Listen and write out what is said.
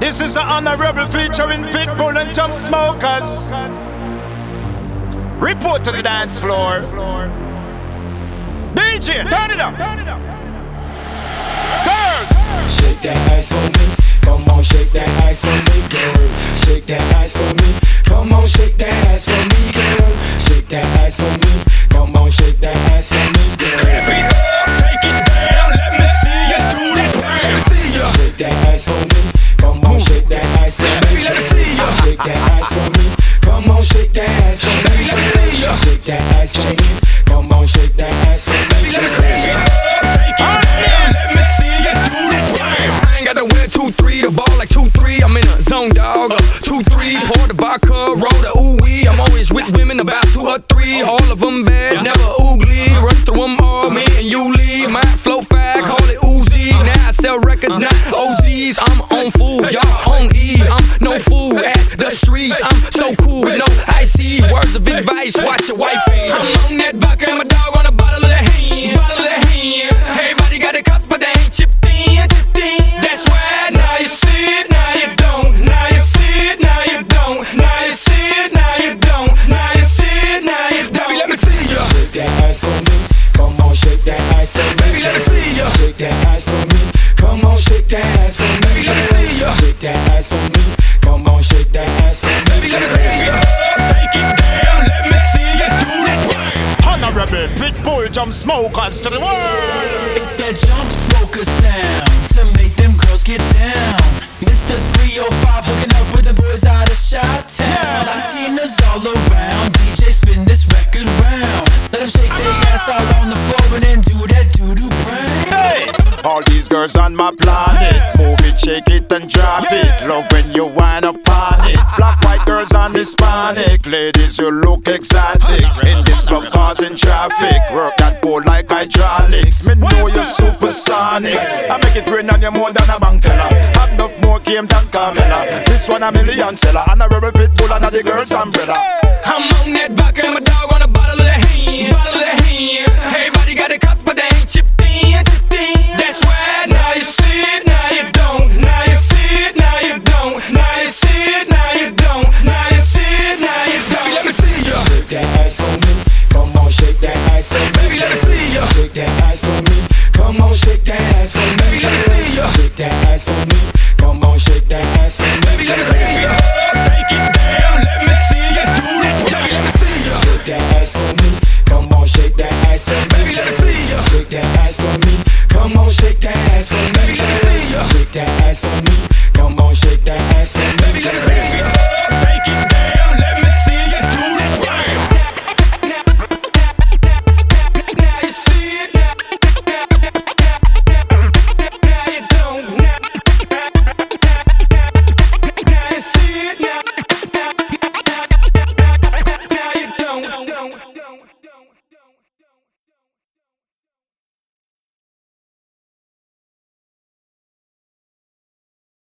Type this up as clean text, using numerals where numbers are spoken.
This is an honorable featuring Pitbull and Jump Smokers. Report to the dance floor. DJ, turn it up. Girls, shake that ass for me. Come on, shake that ass for me, girl. Shake that ass for me. Come on, shake that ass for me, girl. Shake that ass for me. Come on, shake that ass for me, girl. Crank it up, take it down. Let me see you do this thing. Let me see ya. Shake that ass for me. Come on, shake that ass for me. Let me see ya. Shake that ass for me. Come on, shake that ass for me. Let me see ya. Shake that ass for me. Come on, shake that ass for me. Let me see ya. Take it down. Let me see you do this thing. I ain't gotta wear 2-3, the ball like 2-3. I'm in a zone, dog. 2-3, pour the vodka, roll the ooh-wee. I'm always with women, about 2 or 3. All of them bad, never oogly. Run through them all, me and you lead. My flow fag, call it Uzi. Now I sell records, not OZs. I'm on food, y'all on E. I'm no fool at the streets. I'm so cool with no icy words of advice. Watch your wifey. I'm on that vodka and my dog on a bottle of the hand. Everybody got a cup, but they ain't chipped in. That's why now you see it, now you don't. Now you see it, now you don't. Now you see it, now you don't. Now you see it, now you don't. Baby, let me see ya. Shake that ass for me. Come on, shake that ass for me. Baby, let me see ya. Shake that ass for me. Come on, shake that ass for me. Baby, let me see ya. Shake that ass for me. Come on, shake that ass for me. Baby, let me see ya. Take it down, let me see you do this thing. honorable Pitbull Jump Smokers to the world. It's that jump smoker sound to make them girls get down. Mr. 305 hooking up with the boys out of Chi-Town. Latinas all around, DJ spin this record round. Let them shake their ass all on the floor and then do that doo-doo brain. Hey, all these girls on my planet, move it, shake it and drop it. Love when you wind up on it. Black, white girls and Hispanic ladies, you look exotic. In this club causing traffic, work that pole like hydraulics. Me know you're supersonic. I make it rain on you more than a bank teller. Have enough more game than Carmella. This one a million seller, and a rubber Pitbull and the girls umbrella. I'm on that vodka and my dog on a bottle of the hand. Everybody got a cup, but they ain't chipped in. That's why now you see it, now you don't. Now you see it, now you don't. Now you see it, now you don't. Now you see it, now you don't. Baby, let me see ya. Shake that ass for me. Come on, shake that ass for me. Baby, let me see ya. Shake that ass for me. Come on, shake that ass for me. Baby, let me see ya. Shake that ass for me. Come on, shake that ass for me. Baby, let me see ya. Take it down, let me see ya do this. Baby, let me see ya. Shake that ass for me. Come on, shake that ass for me. Baby, let me see ya. Shake that ass for me. Come on, shake that ass for me. Baby, let me see ya. Shake that ass for me. Come on, shake that ass for me. Baby, let me see ya. Take it down, let me see ya do this. Now you see it, now you don't. Now you see it, now you don't.